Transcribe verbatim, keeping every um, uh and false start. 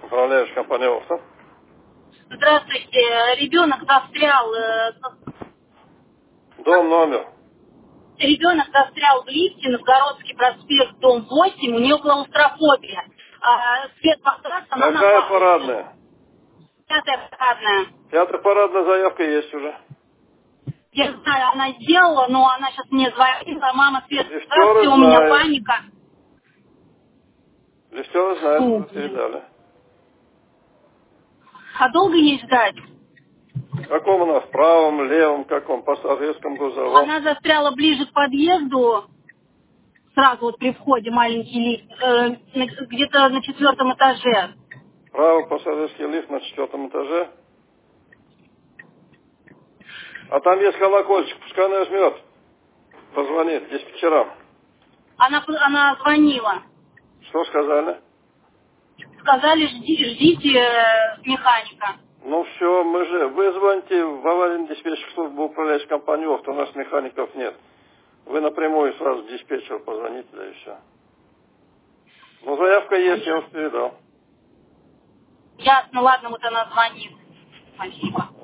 Управляешь компанией Окса. Здравствуйте. Ребенок застрял, э, Дом, номер. ребенок застрял в лифте, Новгородский проспект, дом восемь, у нее клаустрофобия. А, свет погас, она на Какая палубе. парадная? Пятая парадная. Пятая парадная заявка есть уже. Я знаю, она сделала, но она сейчас мне звонила, мама, свет погас, все, Лифтеры у меня знают. паника. Лифтеры знают, Фу, уже блин. передали. А долго ей ждать? В каком у нас? Правом, левом, каком? Пассажирском, грузовом? Она застряла ближе к подъезду, сразу вот при входе маленький лифт, э, на- где-то на четвертом этаже. Правый пассажирский лифт на четвертом этаже. А там есть колокольчик, пускай нажмет. Позвонит диспетчерам. Она, она звонила. Что сказали? Сказали, жди- ждите э, механика. Ну все, мы же, вы звоните в аварийную диспетчерскую службу, управляющей компанию Окта, у нас механиков нет. Вы напрямую сразу диспетчеру позвоните, да и все. Ну, заявка есть, я вас передал. Ясно, ладно, вот она звонит. Спасибо.